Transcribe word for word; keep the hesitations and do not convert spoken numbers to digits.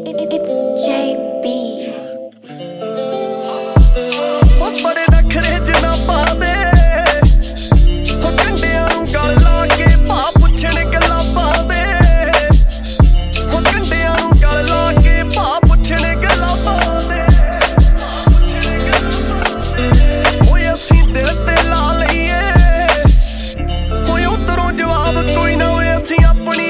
It's J B. ਉਹ ਬੜੇ ਨਖਰੇ ਜਨਾ ਪਾਦੇ ਹੋ ਕੰਡਿਆਂ ਨੂੰ ਗਲ ਲਾ ਕੇ ਭਾ ਪੁੱਛਣ ਗੱਲਾਂ ਪਾਦੇ ਹੋ ਕੰਡਿਆਂ ਨੂੰ ਗਲ ਲਾ ਕੇ ਭਾ ਪੁੱਛਣ ਗੱਲਾਂ ਪਾਦੇ ਓਏ ਅਸੀਂ ਦਿਲ ਤੇ ਲਾ ਲਈਏ ਓਏ ਉਧਰੋਂ ਜਵਾਬ ਕੋਈ ਨਾ ਓਏ ਅਸੀਂ ਆਪਣੀ